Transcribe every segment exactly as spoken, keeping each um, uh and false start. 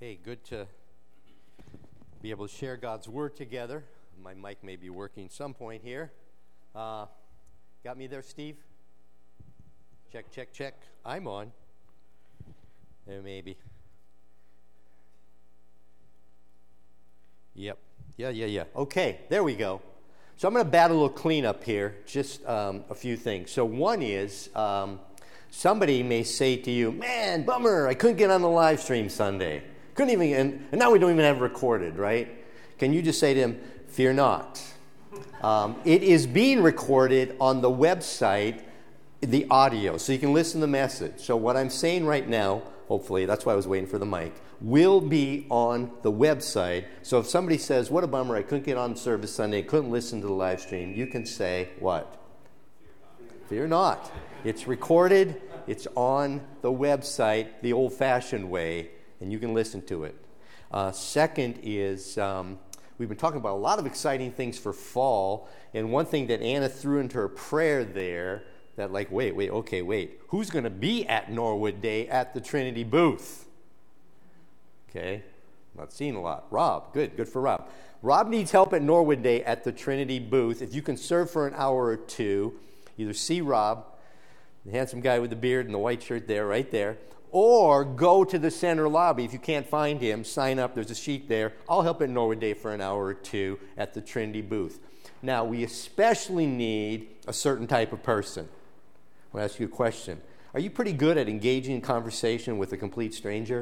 Okay, good to be able to share God's Word together. My mic may be working some point here. Uh, got me there, Steve? Check, check, check. I'm on. There, maybe. Yep. Yeah, yeah, yeah. Okay, there we go. So I'm going to battle a little cleanup here, just um, a few things. So one is, um, somebody may say to you, man, bummer, I couldn't get on the live stream Sunday. Couldn't even, and, and now we don't even have it recorded, right? Can you just say to him, fear not. Um, it is being recorded on the website, the audio, so you can listen to the message. So what I'm saying right now, hopefully, that's why I was waiting for the mic, will be on the website. So if somebody says, what a bummer, I couldn't get on service Sunday, couldn't listen to the live stream, you can say, what? Fear not. It's recorded, it's on the website, the old-fashioned way, and you can listen to it. Uh, second is, um, we've been talking about a lot of exciting things for fall, and one thing that Anna threw into her prayer there, that like, wait, wait, okay, wait, who's going to be at Norwood Day at the Trinity booth? Okay, not seeing a lot. Rob, good, good for Rob. Rob needs help at Norwood Day at the Trinity booth. If you can serve for an hour or two, either see Rob, the handsome guy with the beard and the white shirt there, right there, or go to the center lobby. If you can't find him, sign up. There's a sheet there. I'll help at Norwood Day for an hour or two at the Trinity booth. Now, we especially need a certain type of person. I want to ask you a question. Are you pretty good at engaging in conversation with a complete stranger?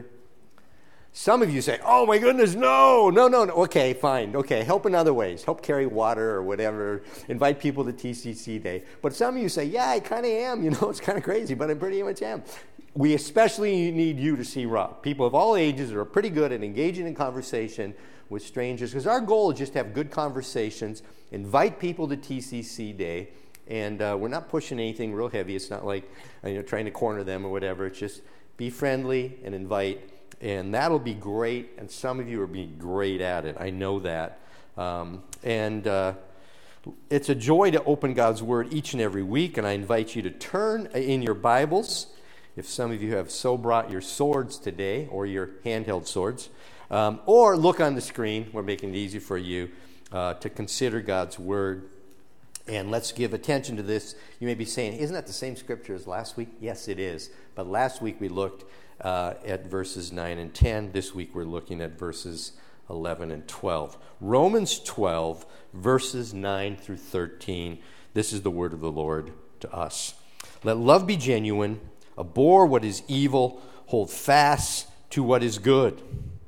Some of you say, oh my goodness, no, no, no, no. Okay, fine. Okay, help in other ways. Help carry water or whatever. Invite people to T C C Day. But some of you say, yeah, I kind of am. You know, it's kind of crazy, but I pretty much am. We especially need you to see Rob. People of all ages are pretty good at engaging in conversation with strangers, because our goal is just to have good conversations, invite people to T C C Day, and uh, we're not pushing anything real heavy. It's not like you know trying to corner them or whatever. It's just be friendly and invite, and that'll be great. And some of you are being great at it. I know that. Um, and uh, it's a joy to open God's Word each and every week, and I invite you to turn in your Bibles. If some of you have so brought your swords today, or your handheld swords, um, or look on the screen. We're making it easy for you uh, to consider God's Word. And let's give attention to this. You may be saying, isn't that the same scripture as last week? Yes, it is. But last week we looked uh, at verses nine and ten. This week we're looking at verses eleven and twelve. Romans twelve, verses nine through thirteen. This is the word of the Lord to us. Let love be genuine. Abhor what is evil. Hold fast to what is good.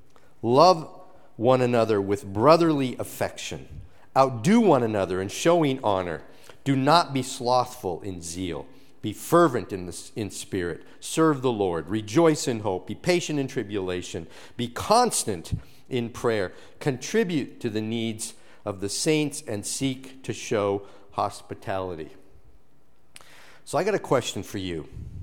Love one another with brotherly affection. Outdo one another in showing honor. Do not be slothful in zeal. Be fervent in, the, in spirit. Serve the Lord. Rejoice in hope. Be patient in tribulation. Be constant in prayer. Contribute to the needs of the saints and seek to show hospitality. So I got a question for you.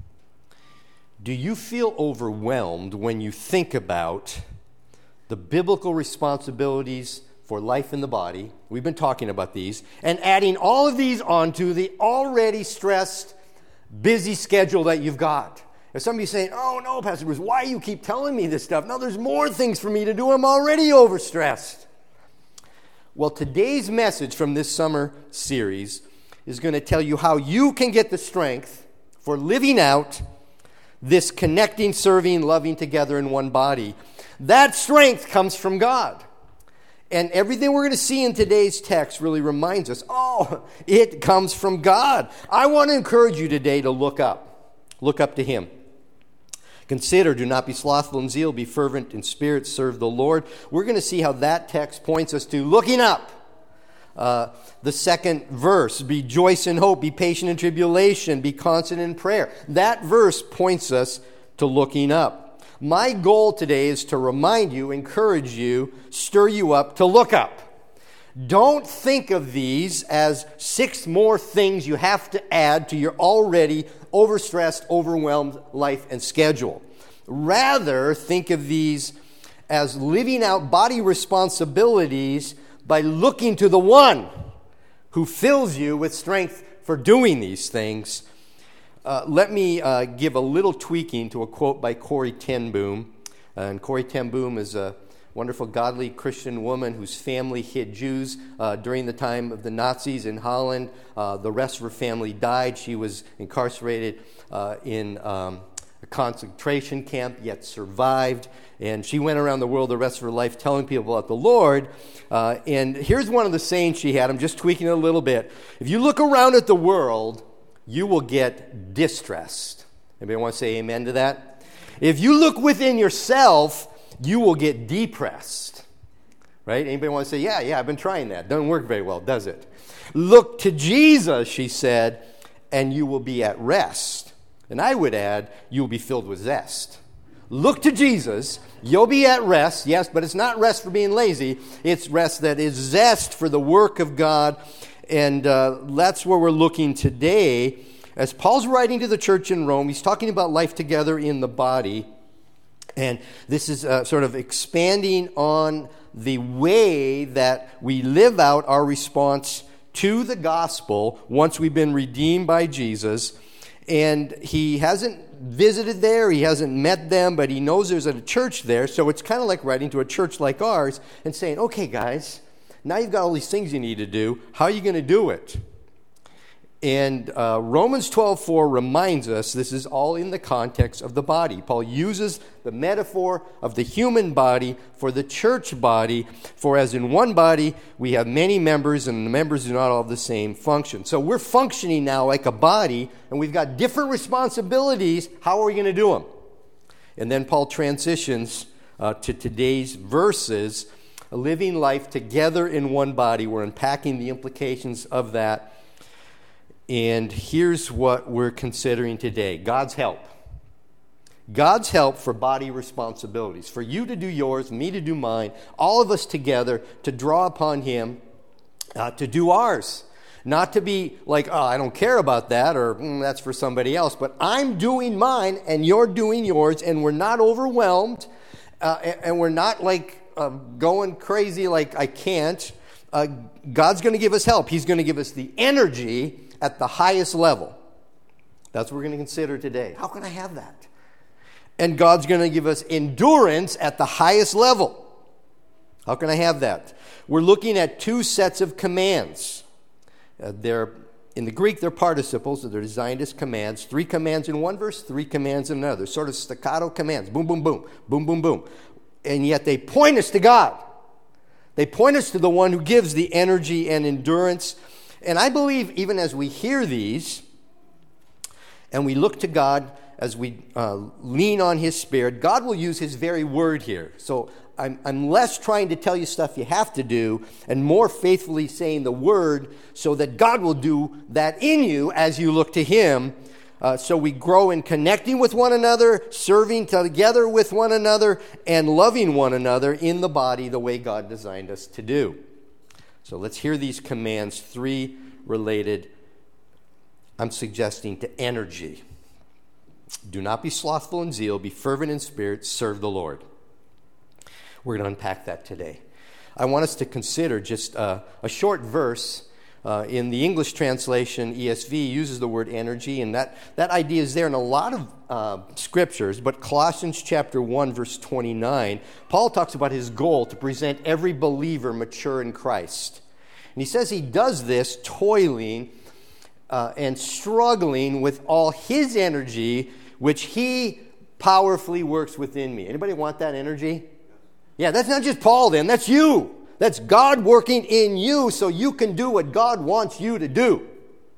Do you feel overwhelmed when you think about the biblical responsibilities for life in the body? We've been talking about these, and adding all of these onto the already stressed, busy schedule that you've got. If somebody's saying, oh no, Pastor Bruce, why do you keep telling me this stuff? No, there's more things for me to do. I'm already overstressed. Well, today's message from this summer series is going to tell you how you can get the strength for living out this connecting, serving, loving together in one body. That strength comes from God. And everything we're going to see in today's text really reminds us, oh, it comes from God. I want to encourage you today to look up. Look up to Him. Consider, do not be slothful in zeal, be fervent in spirit, serve the Lord. We're going to see how that text points us to looking up. Uh, the second verse, rejoice in hope, be patient in tribulation, be constant in prayer. That verse points us to looking up. My goal today is to remind you, encourage you, stir you up to look up. Don't think of these as six more things you have to add to your already overstressed, overwhelmed life and schedule. Rather, think of these as living out body responsibilities by looking to the one who fills you with strength for doing these things. Uh, let me uh, give a little tweaking to a quote by Corrie ten Boom And Corrie ten Boom is a wonderful, godly Christian woman whose family hid Jews uh, during the time of the Nazis in Holland. Uh, the rest of her family died. She was incarcerated uh, in um, a concentration camp, yet survived. And she went around the world the rest of her life telling people about the Lord. Uh, and here's one of the sayings she had. I'm just tweaking it a little bit. If you look around at the world, you will get distressed. Anybody want to say amen to that? If you look within yourself, you will get depressed. Right? Anybody want to say, yeah, yeah, I've been trying that. Doesn't work very well, does it? Look to Jesus, she said, and you will be at rest. And I would add, you will be filled with zest. Look to Jesus, you'll be at rest, yes, but it's not rest for being lazy. It's rest that is zest for the work of God. And uh, that's where we're looking today. As Paul's writing to the church in Rome, he's talking about life together in the body. And this is uh, sort of expanding on the way that we live out our response to the gospel once we've been redeemed by Jesus. And he hasn't visited there, he hasn't met them, but he knows there's a church there. So it's kind of like writing to a church like ours and saying, okay, guys, now you've got all these things you need to do. How are you going to do it? And uh, Romans twelve four reminds us this is all in the context of the body. Paul uses the metaphor of the human body for the church body. For as in one body we have many members, and the members do not all have the same function. So we're functioning now like a body, and we've got different responsibilities. How are we going to do them? And then Paul transitions uh, to today's verses, living life together in one body. We're unpacking the implications of that. And here's what we're considering today. God's help. God's help for body responsibilities. For you to do yours, me to do mine, all of us together to draw upon Him uh, to do ours. Not to be like, oh, I don't care about that, or mm, that's for somebody else. But I'm doing mine, and you're doing yours, and we're not overwhelmed, uh, and, and we're not like uh, going crazy like I can't. Uh, God's going to give us help. He's going to give us the energy at the highest level. That's what we're going to consider today. How can I have that? And God's going to give us endurance at the highest level. How can I have that? We're looking at two sets of commands. Uh, they're in the Greek, they're participles, so they're designed as commands. Three commands in one verse, three commands in another. Sort of staccato commands. Boom, boom, boom. Boom, boom, boom. And yet they point us to God. They point us to the one who gives the energy and endurance. And I believe even as we hear these and we look to God, as we uh, lean on His Spirit, God will use His very word here. So I'm, I'm less trying to tell you stuff you have to do and more faithfully saying the word so that God will do that in you as you look to Him. Uh, so we grow in connecting with one another, serving together with one another, and loving one another in the body the way God designed us to do. So let's hear these commands, three related, I'm suggesting, to energy. Do not be slothful in zeal, be fervent in spirit, serve the Lord. We're going to unpack that today. I want us to consider just uh, a short verse. Uh, in the English translation, E S V uses the word energy, and that, that idea is there in a lot of uh, scriptures, but Colossians chapter one, verse twenty-nine, Paul talks about his goal to present every believer mature in Christ. And he says he does this toiling uh, and struggling with all his energy, which he powerfully works within me. Anybody want that energy? Yeah, that's not just Paul then, that's you. That's God working in you so you can do what God wants you to do.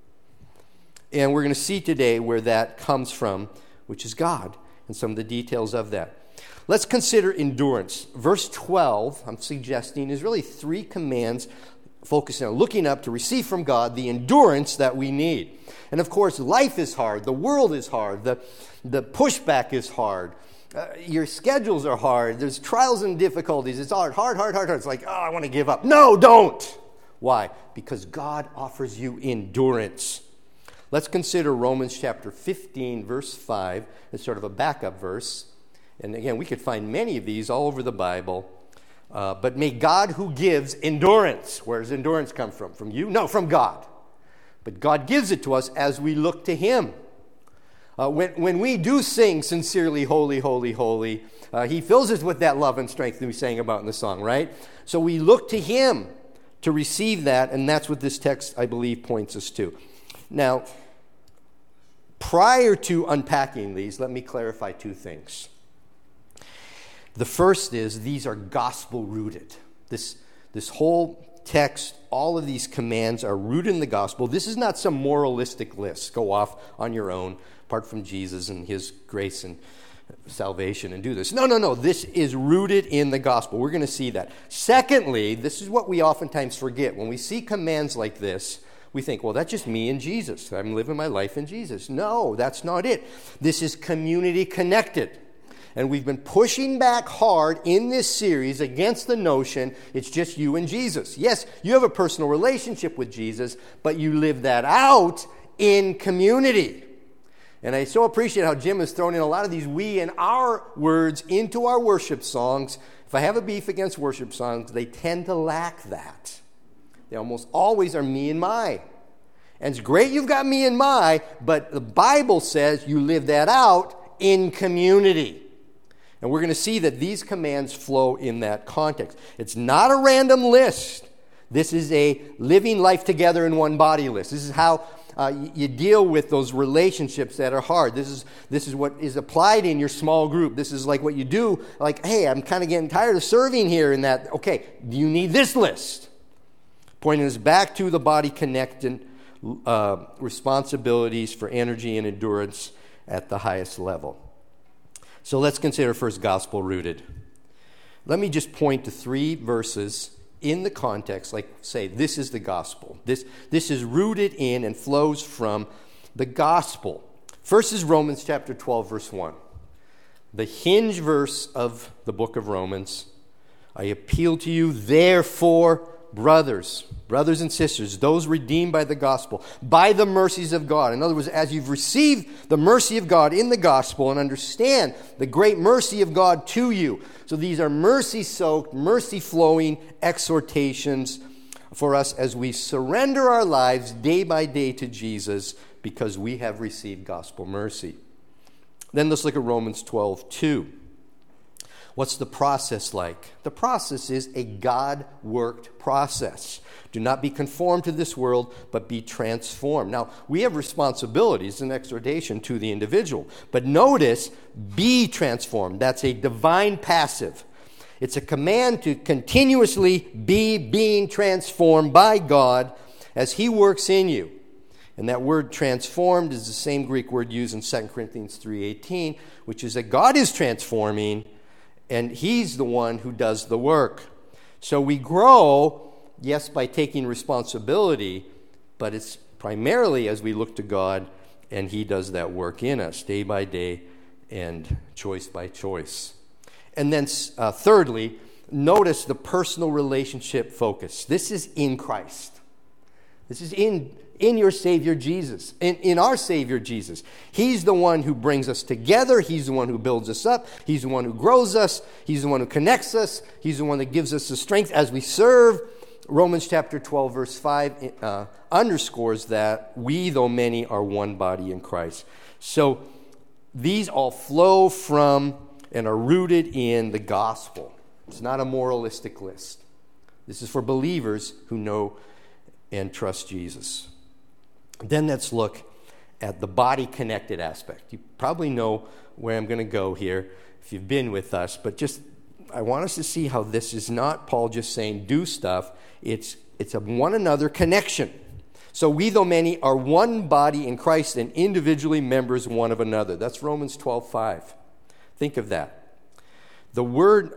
And we're going to see today where that comes from, which is God, and some of the details of that. Let's consider endurance. Verse twelve, I'm suggesting, is really three commands focusing on looking up to receive from God the endurance that we need. And of course, life is hard. The world is hard. The, the pushback is hard. Uh, your schedules are hard. There's trials and difficulties. It's hard, hard, hard, hard, hard. It's like, oh, I want to give up. No, don't. Why? Because God offers you endurance. Let's consider Romans chapter fifteen, verse five. It's sort of a backup verse. And again, we could find many of these all over the Bible. Uh, but may God who gives endurance. Where does endurance come from? From you? No, from God. But God gives it to us as we look to Him. Uh, when, when we do sing sincerely, holy, holy, holy, uh, he fills us with that love and strength that we sang about in the song, right? So we look to him to receive that, and that's what this text, I believe, points us to. Now, prior to unpacking these, let me clarify two things. The first is these are gospel-rooted. This, this whole text, all of these commands are rooted in the gospel. This is not some moralistic list. Go off on your own, apart from Jesus and his grace and salvation, and do this. No, no, no. This is rooted in the gospel. We're going to see that. Secondly, this is what we oftentimes forget. When we see commands like this, we think, well, that's just me and Jesus. I'm living my life in Jesus. No, that's not it. This is community connected. And we've been pushing back hard in this series against the notion it's just you and Jesus. Yes, you have a personal relationship with Jesus, but you live that out in community. And I so appreciate how Jim has thrown in a lot of these we and our words into our worship songs. If I have a beef against worship songs, they tend to lack that. They almost always are me and my. And it's great you've got me and my, but the Bible says you live that out in community. And we're going to see that these commands flow in that context. It's not a random list. This is a living life together in one body list. This is how uh, you, you deal with those relationships that are hard. This is this is what is applied in your small group. This is like what you do. Like, hey, I'm kind of getting tired of serving here in that. Okay, do you need this list? Pointing us back to the body connected uh, responsibilities for energy and endurance at the highest level. So let's consider first gospel-rooted. Let me just point to three verses in the context, like say, this is the gospel. This, this is rooted in and flows from the gospel. First is Romans chapter twelve, verse one. The hinge verse of the book of Romans. I appeal to you, therefore, brothers, brothers and sisters, those redeemed by the gospel, by the mercies of God. In other words, as you've received the mercy of God in the gospel and understand the great mercy of God to you. So these are mercy-soaked, mercy-flowing exhortations for us as we surrender our lives day by day to Jesus because we have received gospel mercy. Then let's look at Romans twelve two. What's the process like? The process is a God-worked process. Do not be conformed to this world, but be transformed. Now, we have responsibilities and exhortation to the individual. But notice, be transformed. That's a divine passive. It's a command to continuously be being transformed by God as he works in you. And that word transformed is the same Greek word used in Second Corinthians three eighteen, which is that God is transforming, and he's the one who does the work. So we grow, yes, by taking responsibility, but it's primarily as we look to God, and he does that work in us day by day and choice by choice. And then uh, thirdly, notice the personal relationship focus. This is in Christ. This is in in your Savior Jesus, in, in our Savior Jesus. He's the one who brings us together. He's the one who builds us up. He's the one who grows us. He's the one who connects us. He's the one that gives us the strength as we serve. Romans chapter twelve, verse five uh, underscores that we, though many, are one body in Christ. So these all flow from and are rooted in the gospel. It's not a moralistic list. This is for believers who know and trust Jesus. Then let's look at the body-connected aspect. You probably know where I'm going to go here if you've been with us, but just I want us to see how this is not Paul just saying do stuff. It's, it's a one another connection. So we, though many, are one body in Christ and individually members one of another. That's Romans twelve five. Think of that. The word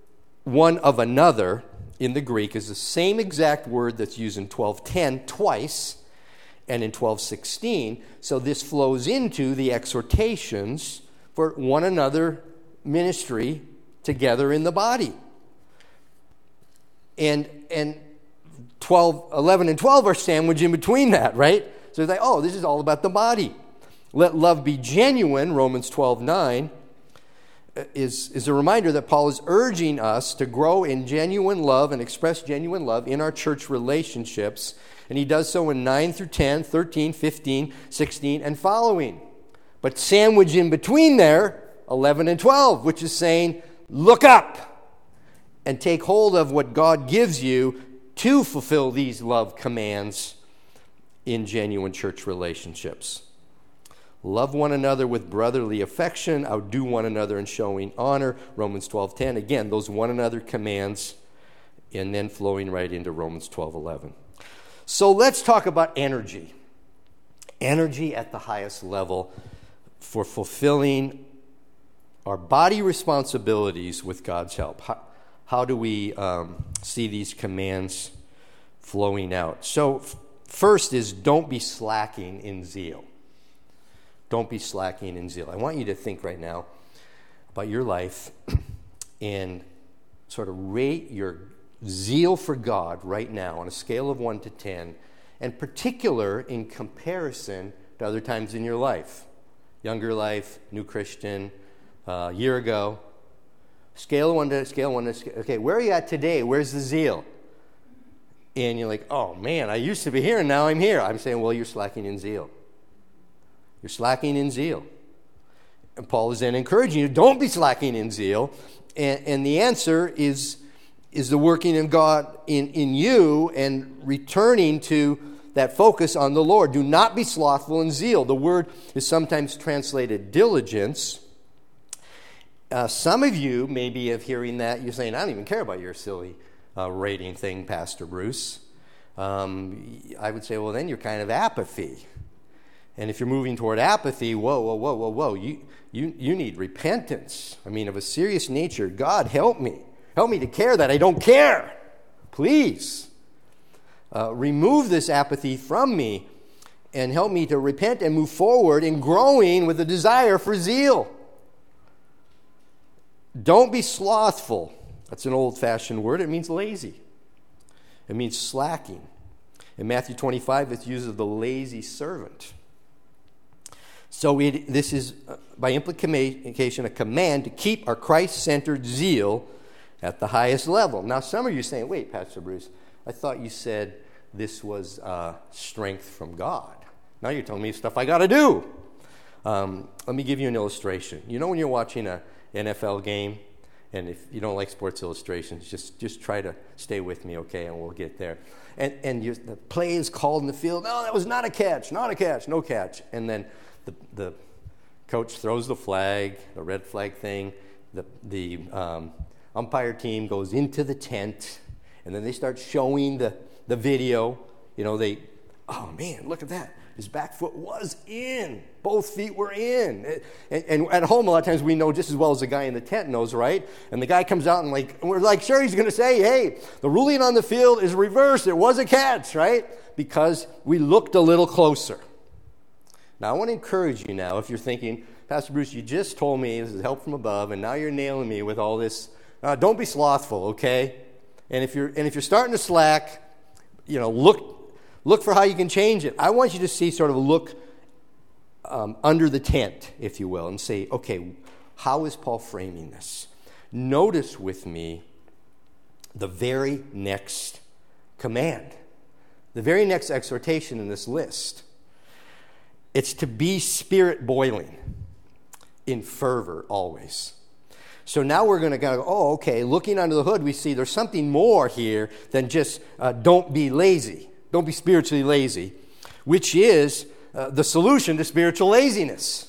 one of another in the Greek is the same exact word that's used in twelve ten twice, and in twelve sixteen, so this flows into the exhortations for one another ministry together in the body. And and twelve, eleven and twelve are sandwiched in between that, right? So it's like, oh, this is all about the body. Let love be genuine, Romans twelve nine, is, is a reminder that Paul is urging us to grow in genuine love and express genuine love in our church relationships. And he does so in nine through ten, thirteen, fifteen, sixteen, and following. But sandwiched in between there, eleven and twelve, which is saying, look up and take hold of what God gives you to fulfill these love commands in genuine church relationships. Love one another with brotherly affection, outdo one another in showing honor, Romans twelve ten. Again, those one another commands, and then flowing right into Romans twelve eleven. So let's talk about energy. Energy at the highest level for fulfilling our body responsibilities with God's help. How, how do we um, see these commands flowing out? So f- first is don't be slacking in zeal. Don't be slacking in zeal. I want you to think right now about your life and sort of rate your zeal for God right now on a scale of one to ten, and particular in comparison to other times in your life. Younger life, new Christian, a uh, year ago. Scale of one to scale one to scale. Okay, where are you at today? Where's the zeal? And you're like, oh man, I used to be here and now I'm here. I'm saying, well, you're slacking in zeal. You're slacking in zeal. And Paul is then encouraging you, don't be slacking in zeal. And, and the answer is, is the working of God in, in you and returning to that focus on the Lord. Do not be slothful in zeal. The word is sometimes translated diligence. Uh, some of you, maybe of hearing that, you're saying, I don't even care about your silly uh, rating thing, Pastor Bruce. Um, I would say, well, then you're kind of apathy. And if you're moving toward apathy, whoa, whoa, whoa, whoa, whoa, you, you, you need repentance. I mean, of a serious nature. God, help me. Help me to care that I don't care. Please. Uh, remove this apathy from me and help me to repent and move forward in growing with a desire for zeal. Don't be slothful. That's an old-fashioned word. It means lazy. It means slacking. In Matthew twenty-five, it uses the lazy servant. So it, this is, uh, by implication, a command to keep our Christ-centered zeal at the highest level. Now, some of you are saying, wait, Pastor Bruce, I thought you said this was uh, strength from God. Now you're telling me stuff I got to do. Um, let me give you an illustration. You know when you're watching a N F L game, and if you don't like sports illustrations, just, just try to stay with me, okay, and we'll get there. And, and you, the play is called in the field, no, that was not a catch, not a catch, no catch. And then the, the coach throws the flag, the red flag thing, the, the um, umpire team goes into the tent, and then they start showing the, the video. You know, they, oh man, look at that. His back foot was in. Both feet were in. And, and at home, a lot of times we know just as well as the guy in the tent knows, right? And the guy comes out and like, and we're like, sure, he's going to say, hey, the ruling on the field is reversed. It was a catch, right? Because we looked a little closer. Now, I want to encourage you now, if you're thinking, Pastor Bruce, you just told me this is help from above, and now you're nailing me with all this. Uh, don't be slothful, okay? And if you're and if you're starting to slack, you know, look look for how you can change it. I want you to see sort of a look um, under the tent, if you will, and say, okay, how is Paul framing this? Notice with me the very next command, the very next exhortation in this list. It's to be spirit boiling in fervor always. So now we're going to go, oh, okay, looking under the hood, we see there's something more here than just uh, don't be lazy. Don't be spiritually lazy, which is uh, the solution to spiritual laziness.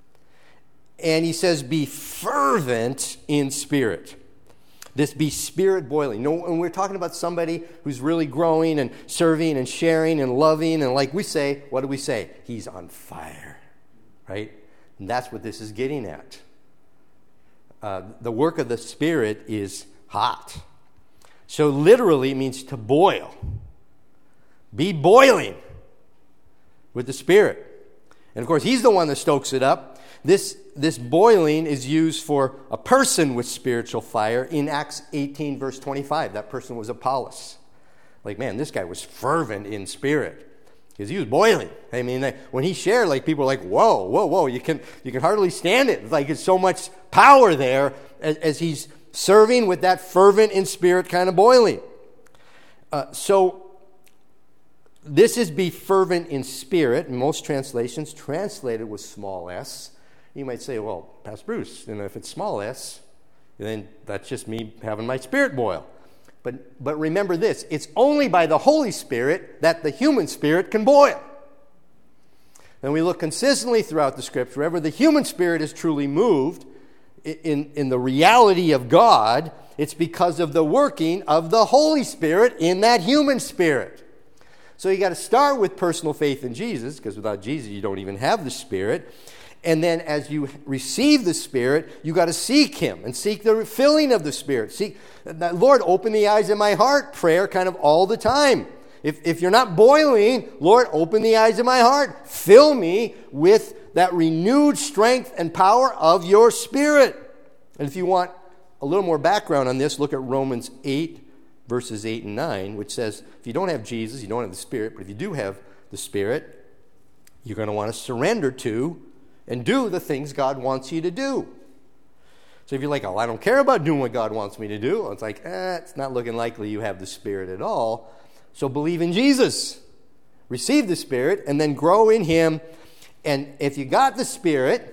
And he says, be fervent in spirit. This be spirit boiling. You know, when we're talking about somebody who's really growing and serving and sharing and loving, and like we say, what do we say? He's on fire, right? And that's what this is getting at. Uh, the work of the Spirit is hot. So literally it means to boil. Be boiling with the Spirit. And of course, he's the one that stokes it up. This, this boiling is used for a person with spiritual fire in Acts eighteen, verse twenty-five. That person was Apollos. Like, man, this guy was fervent in spirit. Because he was boiling. I mean, when he shared, like, people were like, whoa, whoa, whoa, you can you can hardly stand it. It's like it's so much power there as, as he's serving with that fervent in spirit kind of boiling. Uh, so this is be fervent in spirit. Most translations translate it with small s. You might say, well, Pastor Bruce, you know, if it's small s, then that's just me having my spirit boil. But, but remember this, it's only by the Holy Spirit that the human spirit can boil. And we look consistently throughout the Scripture, wherever the human spirit is truly moved in, in the reality of God, it's because of the working of the Holy Spirit in that human spirit. So you got to start with personal faith in Jesus, because without Jesus you don't even have the Spirit. And then as you receive the Spirit, you got to seek Him and seek the filling of the Spirit. Seek, Lord, open the eyes of my heart, prayer kind of all the time. If, if you're not boiling, Lord, open the eyes of my heart. Fill me with that renewed strength and power of your Spirit. And if you want a little more background on this, look at Romans eight, verses eight and nine, which says, if you don't have Jesus, you don't have the Spirit. But if you do have the Spirit, you're going to want to surrender to and do the things God wants you to do. So if you're like, oh, I don't care about doing what God wants me to do, well, it's like, eh, it's not looking likely you have the Spirit at all. So believe in Jesus. Receive the Spirit and then grow in Him. And if you got the Spirit,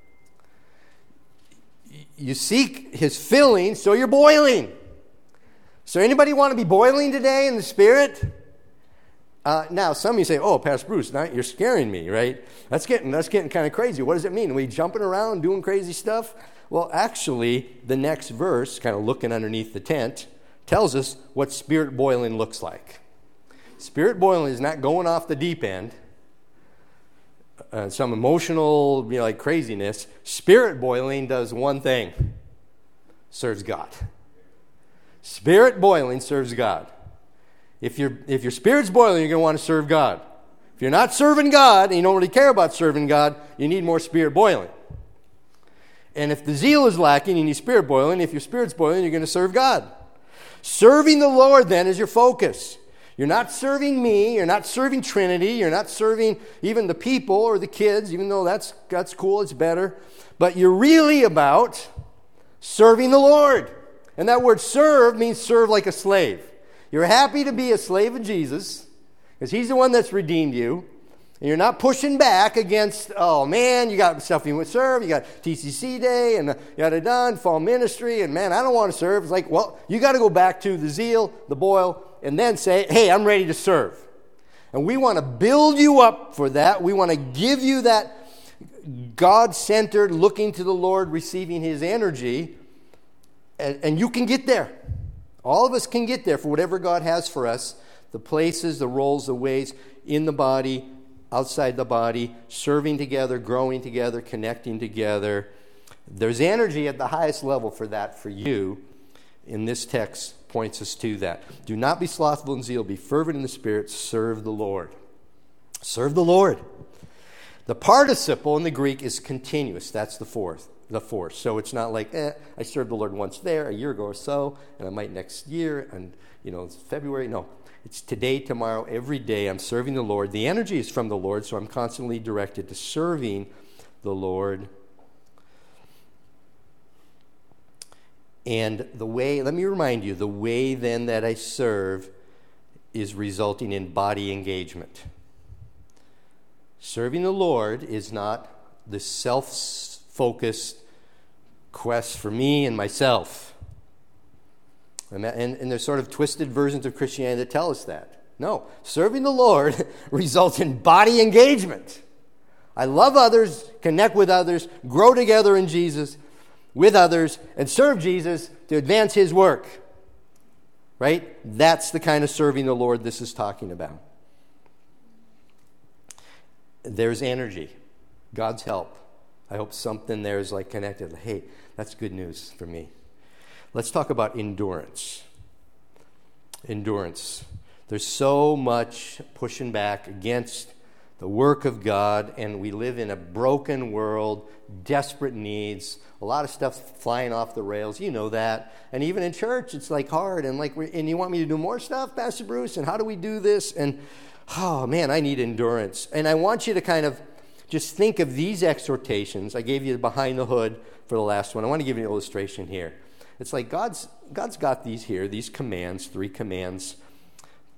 you seek His filling, so you're boiling. So anybody want to be boiling today in the Spirit? Uh, now, some of you say, oh, Pastor Bruce, now you're scaring me, right? That's getting that's getting kind of crazy. What does it mean? Are we jumping around doing crazy stuff? Well, actually, the next verse, kind of looking underneath the tent, tells us what spirit boiling looks like. Spirit boiling is not going off the deep end, uh, some emotional, you know, like craziness. Spirit boiling does one thing: serves God. Spirit boiling serves God. If, you're, if your spirit's boiling, you're going to want to serve God. If you're not serving God and you don't really care about serving God, you need more spirit boiling. And if the zeal is lacking, you need spirit boiling. If your spirit's boiling, you're going to serve God. Serving the Lord, then, is your focus. You're not serving me. You're not serving Trinity. You're not serving even the people or the kids, even though that's, that's cool, it's better. But you're really about serving the Lord. And that word serve means serve like a slave. You're happy to be a slave of Jesus because He's the one that's redeemed you. And you're not pushing back against, oh man, you got stuff you would serve. You got T C C Day and yada done, fall ministry, and man, I don't want to serve. It's like, well, you got to go back to the zeal, the boil, and then say, hey, I'm ready to serve. And we want to build you up for that. We want to give you that God-centered, looking to the Lord, receiving His energy, and, and you can get there. All of us can get there for whatever God has for us, the places, the roles, the ways, in the body, outside the body, serving together, growing together, connecting together. There's energy at the highest level for that for you. In this text points us to that. Do not be slothful in zeal, be fervent in the Spirit, serve the Lord. Serve the Lord. The participle in the Greek is continuous. That's the fourth. The force. So it's not like, eh, I served the Lord once there, a year ago or so, and I might next year, and, you know, it's February. No, it's today, tomorrow, every day I'm serving the Lord. The energy is from the Lord, so I'm constantly directed to serving the Lord. And the way, let me remind you, the way then that I serve is resulting in body engagement. Serving the Lord is not the self focused quest for me and myself. And, and, and there's sort of twisted versions of Christianity that tell us that. No, serving the Lord results in body engagement. I love others, connect with others, grow together in Jesus with others, and serve Jesus to advance His work. Right? That's the kind of serving the Lord this is talking about. There's energy, God's help. I hope something there is like connected. Hey, that's good news for me. Let's talk about endurance. Endurance. There's so much pushing back against the work of God, and we live in a broken world, desperate needs, a lot of stuff flying off the rails. You know that. And even in church, it's like hard. And like, and you want me to do more stuff, Pastor Bruce? And how do we do this? And oh man, I need endurance. And I want you to kind of just think of these exhortations. I gave you the behind the hood for the last one. I want to give you an illustration here. It's like God's God's got these here, these commands, three commands.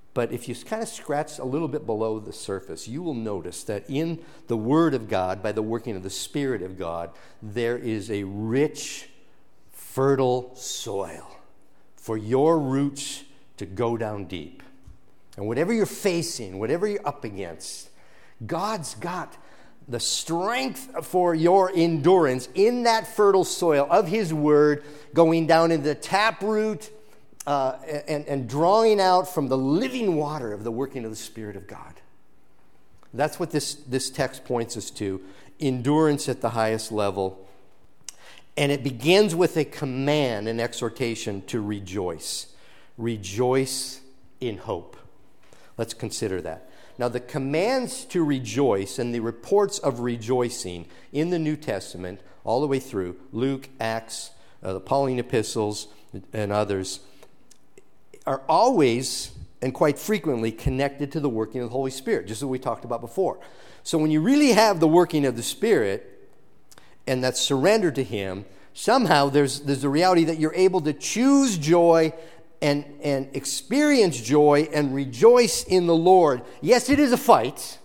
But if you kind of scratch a little bit below the surface, you will notice that in the Word of God, by the working of the Spirit of God, there is a rich, fertile soil for your roots to go down deep. And whatever you're facing, whatever you're up against, God's got the strength for your endurance in that fertile soil of His Word, going down into the taproot uh, and, and drawing out from the living water of the working of the Spirit of God. That's what this, this text points us to, endurance at the highest level. And it begins with a command, an exhortation to rejoice. Rejoice in hope. Let's consider that. Now, the commands to rejoice and the reports of rejoicing in the New Testament, all the way through, Luke, Acts, uh, the Pauline epistles, and others, are always and quite frequently connected to the working of the Holy Spirit, just as we talked about before. So when you really have the working of the Spirit, and that's surrendered to Him, somehow there's, there's the reality that you're able to choose joy and, and experience joy and rejoice in the Lord. Yes, it is a fight.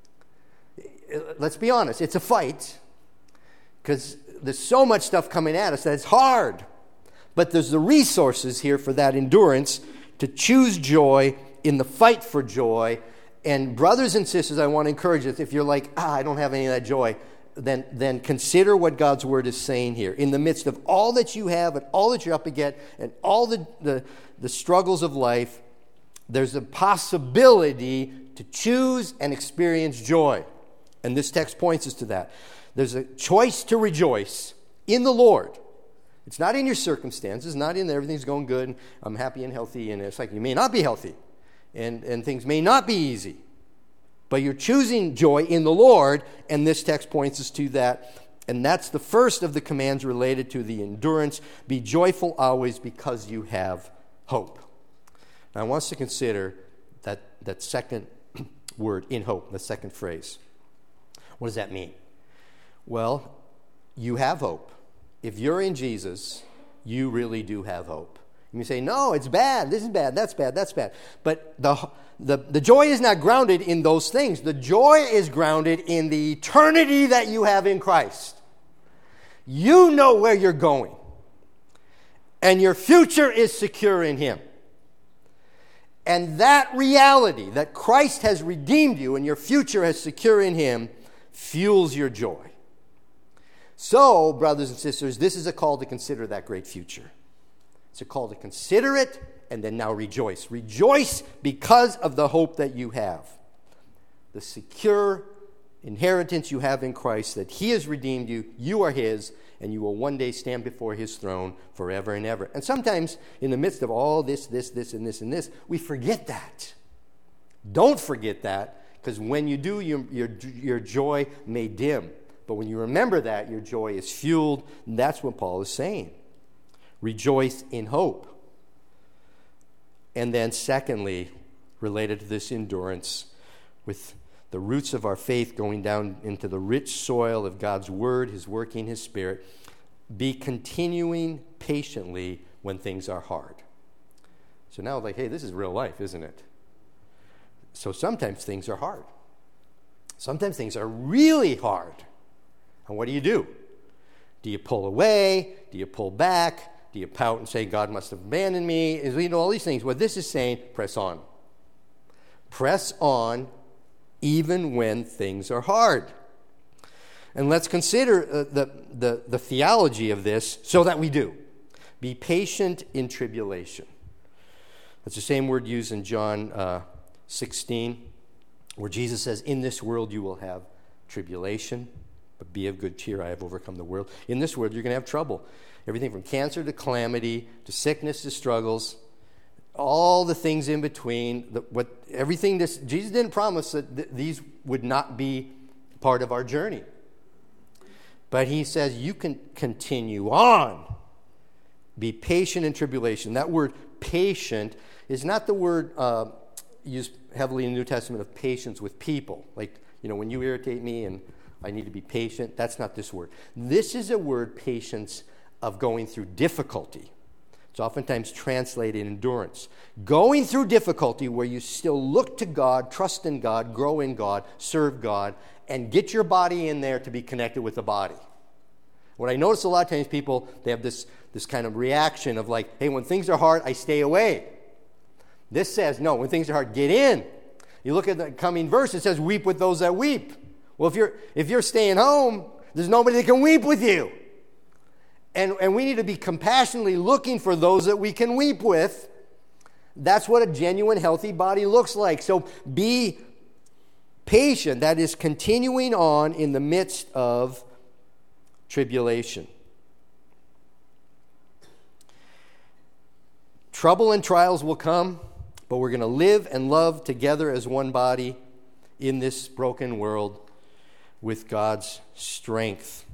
Let's be honest, it's a fight, because there's so much stuff coming at us that it's hard. But there's the resources here for that endurance to choose joy in the fight for joy. And brothers and sisters, I want to encourage you, if you're like, ah, I don't have any of that joy, then, then consider what God's Word is saying here. In the midst of all that you have and all that you're up against and all the, the, the struggles of life, there's a possibility to choose and experience joy. And this text points us to that. There's a choice to rejoice in the Lord. It's not in your circumstances, not in everything's going good, and I'm happy and healthy, and it's like you may not be healthy, and, and things may not be easy. But you're choosing joy in the Lord, and this text points us to that. And that's the first of the commands related to the endurance. Be joyful always because you have hope. Now, I want us to consider that, that second word, in hope, the second phrase. What does that mean? Well, you have hope. If you're in Jesus, you really do have hope. You say, no, it's bad. This is bad. That's bad. That's bad. But the, the, the joy is not grounded in those things. The joy is grounded in the eternity that you have in Christ. You know where you're going. And your future is secure in Him. And that reality, that Christ has redeemed you and your future is secure in Him, fuels your joy. So, brothers and sisters, this is a call to consider that great future. It's a call to consider it and then now rejoice. Rejoice because of the hope that you have. The secure inheritance you have in Christ, that He has redeemed you, you are His, and you will one day stand before His throne forever and ever. And sometimes in the midst of all this, this, this, and this, and this, we forget that. Don't forget that, because when you do, your, your, your joy may dim. But when you remember that, your joy is fueled. And that's what Paul is saying. Rejoice in hope. And then secondly, related to this endurance, with the roots of our faith going down into the rich soil of God's Word, His working, His Spirit, be continuing patiently when things are hard. So now, like, hey, this is real life, isn't it? So sometimes things are hard. Sometimes things are really hard. And what do you do? Do you pull away? Do you pull back? Do you pout and say, God must have abandoned me? You know, all these things. What this is saying, press on. Press on even when things are hard. And let's consider uh, the, the, the theology of this so that we do. Be patient in tribulation. That's the same word used in John uh, sixteen, where Jesus says, in this world you will have tribulation. But be of good cheer, I have overcome the world. In this world, you're going to have trouble. Everything from cancer to calamity, to sickness to struggles, all the things in between. The, what everything this Jesus didn't promise that th- these would not be part of our journey. But He says you can continue on. Be patient in tribulation. That word patient is not the word uh, used heavily in the New Testament of patience with people. Like, you know, when you irritate me and I need to be patient. That's not this word. This is a word, patience, of going through difficulty. It's oftentimes translated endurance. Going through difficulty where you still look to God, trust in God, grow in God, serve God, and get your body in there to be connected with the body. What I notice a lot of times people, they have this, this kind of reaction of like, hey, when things are hard, I stay away. This says, no, when things are hard, get in. You look at the coming verse, it says, weep with those that weep. Well, if you're if you're staying home, there's nobody that can weep with you. And, and we need to be compassionately looking for those that we can weep with. That's what a genuine, healthy body looks like. So be patient. That is continuing on in the midst of tribulation. Trouble and trials will come, but we're going to live and love together as one body in this broken world with God's strength.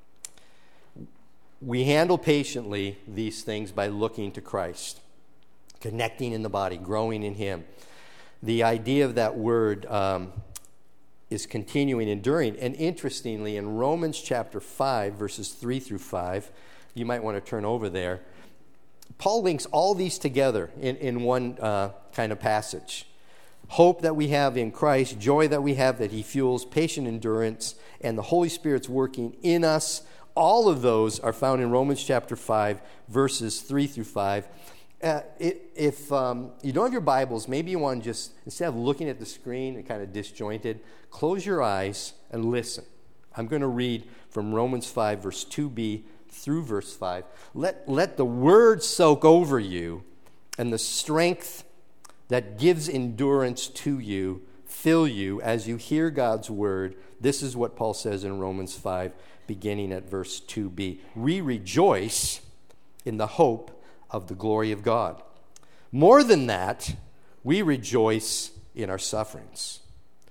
We handle patiently these things by looking to Christ, connecting in the body, growing in Him. The idea of that word um, is continuing, enduring. And interestingly, in Romans chapter five, verses three through five, you might want to turn over there, Paul links all these together in, in one uh, kind of passage. Hope that we have in Christ, joy that we have that He fuels, patient endurance, and the Holy Spirit's working in us. All of those are found in Romans chapter five, verses three through five. Uh, it, if um, you don't have your Bibles, maybe you want to just, instead of looking at the screen and kind of disjointed, close your eyes and listen. I'm going to read from Romans five, verse two b through verse five. Let, let the word soak over you, and the strength that gives endurance to you fill you as you hear God's word. This is what Paul says in Romans five, beginning at verse two b. We rejoice in the hope of the glory of God. More than that, we rejoice in our sufferings,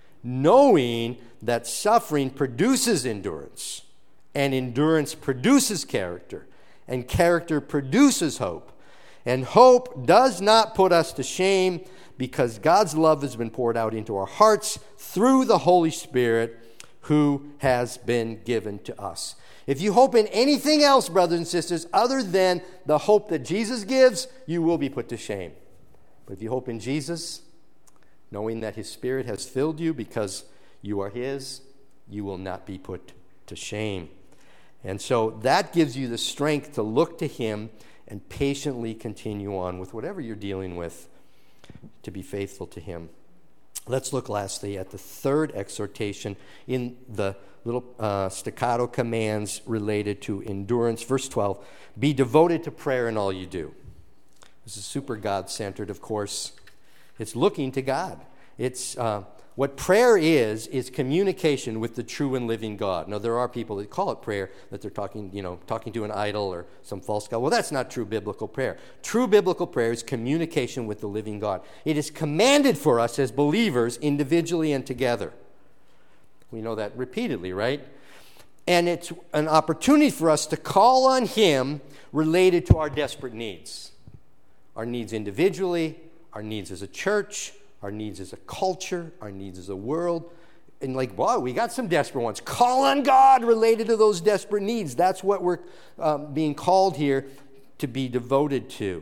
knowing that suffering produces endurance, and endurance produces character, and character produces hope. And hope does not put us to shame, because God's love has been poured out into our hearts through the Holy Spirit who has been given to us. If you hope in anything else, brothers and sisters, other than the hope that Jesus gives, you will be put to shame. But if you hope in Jesus, knowing that His Spirit has filled you because you are His, you will not be put to shame. And so that gives you the strength to look to Him and patiently continue on with whatever you're dealing with, to be faithful to Him. Let's look lastly at the third exhortation in the little uh, staccato commands related to endurance. Verse twelve, be devoted to prayer in all you do. This is super God-centered, of course. It's looking to God. It's uh, what prayer is, is communication with the true and living God. Now, there are people that call it prayer, that they're talking, you know, talking to an idol or some false god. Well, that's not true biblical prayer. True biblical prayer is communication with the living God. It is commanded for us as believers, individually and together. We know that repeatedly, right? And it's an opportunity for us to call on Him related to our desperate needs. Our needs individually, our needs as a church, our needs as a culture, our needs as a world. And like, wow, we got some desperate ones. Call on God related to those desperate needs. That's what we're um, being called here to be devoted to.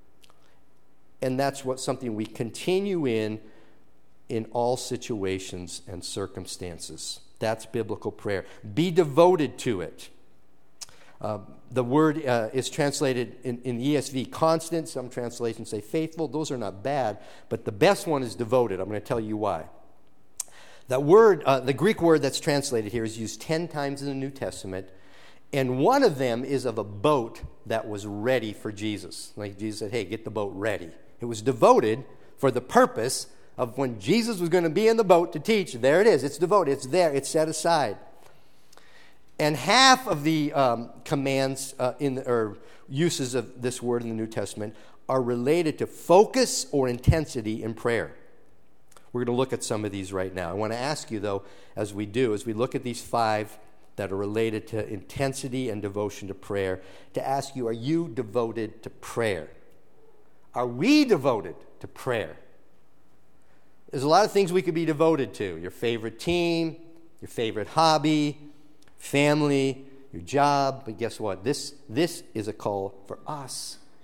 And that's what something we continue in in all situations and circumstances. That's biblical prayer. Be devoted to it. Uh, the word uh, is translated in, in the E S V constant. Some translations say faithful. Those are not bad, but the best one is devoted. I'm going to tell you why. That word, uh, the Greek word that's translated here, is used ten times in the New Testament, and one of them is of a boat that was ready for Jesus. Like Jesus said, hey, get the boat ready. It was devoted for the purpose of when Jesus was going to be in the boat to teach. There it is. It's devoted. It's there. It's set aside. And half of the um, commands uh, in the, or uses of this word in the New Testament are related to focus or intensity in prayer. We're going to look at some of these right now. I want to ask you, though, as we do, as we look at these five that are related to intensity and devotion to prayer, to ask you, are you devoted to prayer? Are we devoted to prayer? There's a lot of things we could be devoted to. Your favorite team, your favorite hobby, family, your job. But guess what? This, this is a call for us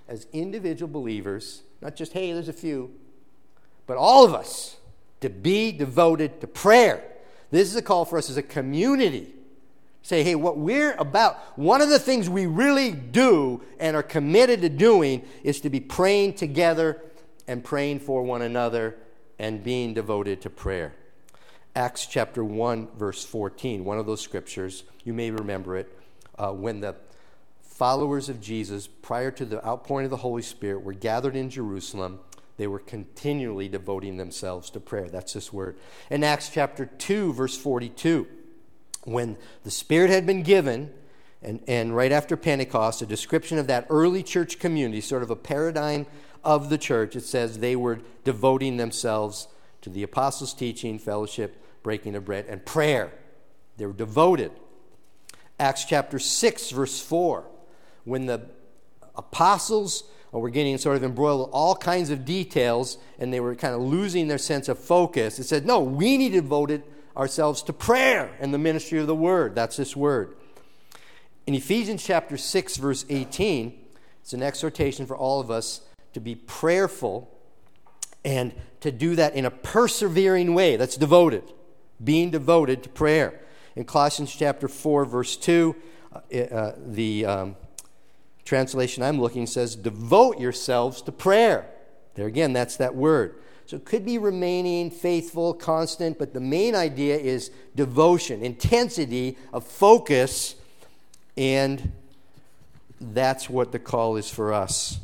as individual believers, not just, hey, there's a few, but all of us, to be devoted to prayer. This is a call for us as a community. Say, hey, what we're about, one of the things we really do and are committed to doing is to be praying together and praying for one another and being devoted to prayer. Acts chapter one, verse fourteen, one of those scriptures, you may remember it, uh, when the followers of Jesus, prior to the outpouring of the Holy Spirit, were gathered in Jerusalem, they were continually devoting themselves to prayer. That's this word. In Acts chapter two, verse forty-two, when the Spirit had been given, and, and right after Pentecost, a description of that early church community, sort of a paradigm of the church, it says they were devoting themselves to the apostles' teaching, fellowship, breaking of bread, and prayer. They were devoted. Acts chapter six, verse four, when the apostles were getting sort of embroiled with all kinds of details and they were kind of losing their sense of focus, it said, no, we need to devote ourselves to prayer and the ministry of the word. That's this word. In Ephesians chapter six, verse eighteen, it's an exhortation for all of us to be prayerful and to do that in a persevering way. That's devoted, being devoted to prayer. In Colossians chapter four, verse two, uh, uh, the um, translation I'm looking says, devote yourselves to prayer. There again, that's that word. So it could be remaining faithful, constant, but the main idea is devotion, intensity of focus, and that's what the call is for us.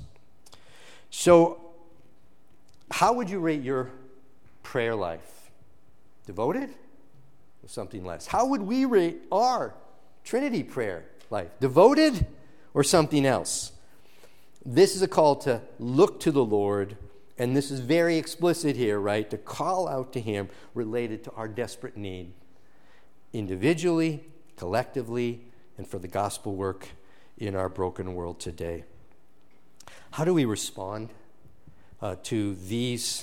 So, how would you rate your prayer life? Devoted or something less? How would we rate our Trinity prayer life? Devoted or something else? This is a call to look to the Lord, and this is very explicit here, right? To call out to Him related to our desperate need, individually, collectively, and for the gospel work in our broken world today. How do we respond uh, to these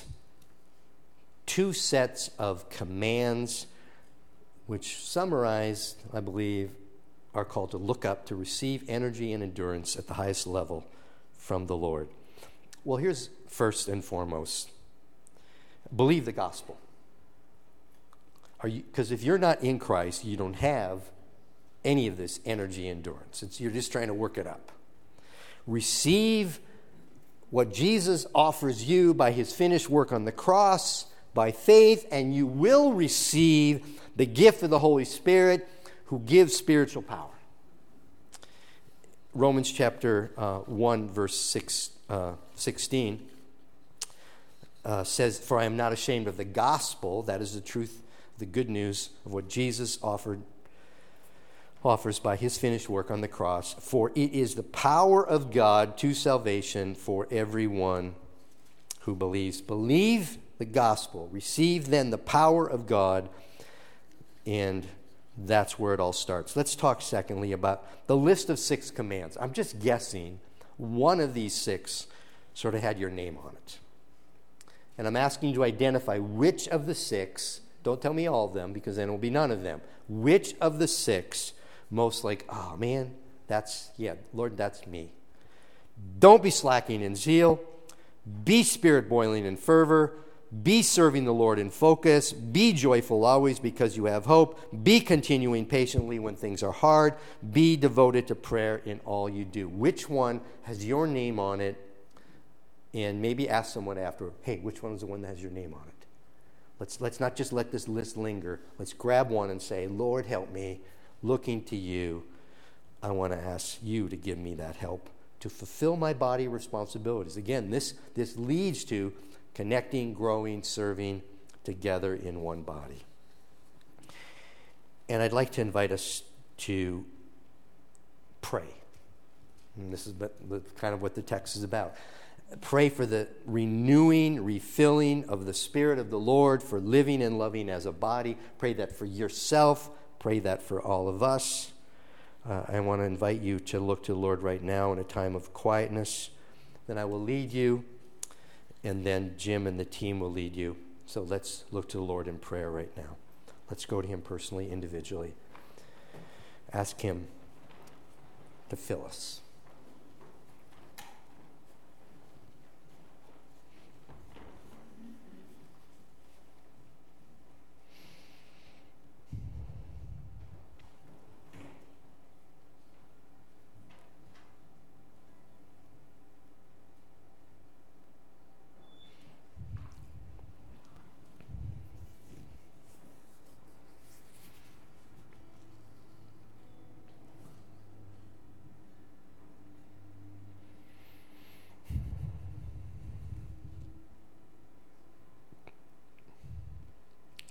two sets of commands, which summarized, I believe, are called to look up, to receive energy and endurance at the highest level from the Lord? Well, here's first and foremost. Believe the gospel. Are you? Because if you're not in Christ, you don't have any of this energy endurance. It's, you're just trying to work it up. Receive what Jesus offers you by His finished work on the cross, by faith, and you will receive the gift of the Holy Spirit who gives spiritual power. Romans chapter uh, one, verse six, uh, sixteen uh, says, for I am not ashamed of the gospel, that is the truth, the good news of what Jesus offered offers by His finished work on the cross, for it is the power of God to salvation for everyone who believes. Believe the gospel. Receive then the power of God, and that's where it all starts. Let's talk secondly about the list of six commands. I'm just guessing one of these six sort of had your name on it. And I'm asking you to identify which of the six, don't tell me all of them because then it will be none of them, which of the six most like, oh man, that's, yeah, Lord, that's me. Don't be slacking in zeal. Be spirit boiling in fervor. Be serving the Lord in focus. Be joyful always because you have hope. Be continuing patiently when things are hard. Be devoted to prayer in all you do. Which one has your name on it? And maybe ask someone after, hey, which one is the one that has your name on it? Let's, let's not just let this list linger. Let's grab one and say, Lord, help me. Looking to you, I want to ask you to give me that help to fulfill my body responsibilities. Again, this, this leads to connecting, growing, serving together in one body. And I'd like to invite us to pray. And this is kind of what the text is about. Pray for the renewing, refilling of the Spirit of the Lord, for living and loving as a body. Pray that for yourself. Pray that for all of us. Uh, I want to invite you to look to the Lord right now in a time of quietness. Then I will lead you, and then Jim and the team will lead you. So let's look to the Lord in prayer right now. Let's go to Him personally, individually. Ask Him to fill us.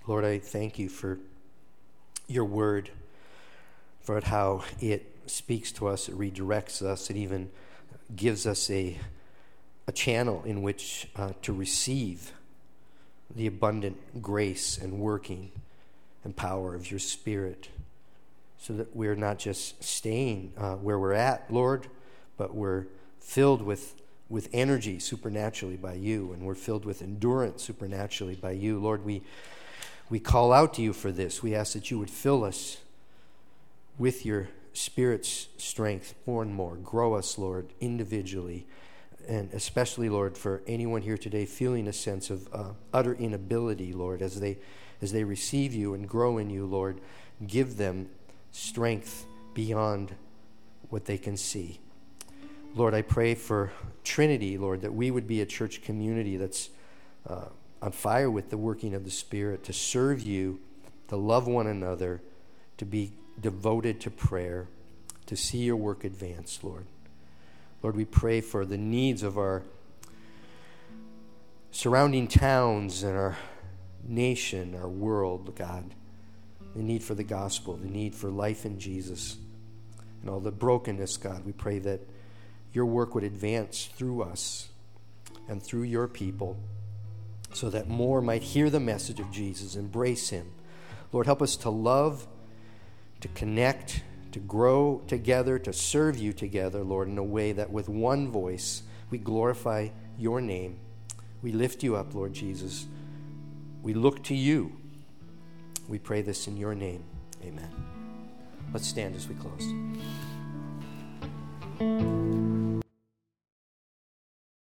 Lord, I thank you for your word, for how it speaks to us, it redirects us, it even gives us a, a channel in which uh, to receive the abundant grace and working and power of your Spirit, so that we're not just staying uh, where we're at, Lord, but we're filled with, with energy supernaturally by you, and we're filled with endurance supernaturally by you. Lord, we, we call out to you for this. We ask that you would fill us with your Spirit's strength more and more. Grow us, Lord, individually, and especially, Lord, for anyone here today feeling a sense of uh, utter inability, Lord, as they as they receive you and grow in you, Lord, give them strength beyond what they can see. Lord, I pray for Trinity, Lord, that we would be a church community that's uh, on fire with the working of the Spirit, to serve you, to love one another, to be devoted to prayer, to see your work advance, Lord. Lord, we pray for the needs of our surrounding towns and our nation, our world, God. The need for the gospel, the need for life in Jesus, and all the brokenness, God. We pray that your work would advance through us and through your people, so that more might hear the message of Jesus, embrace him. Lord, help us to love, to connect, to grow together, to serve you together, Lord, in a way that with one voice we glorify your name. We lift you up, Lord Jesus. We look to you. We pray this in your name. Amen. Let's stand as we close.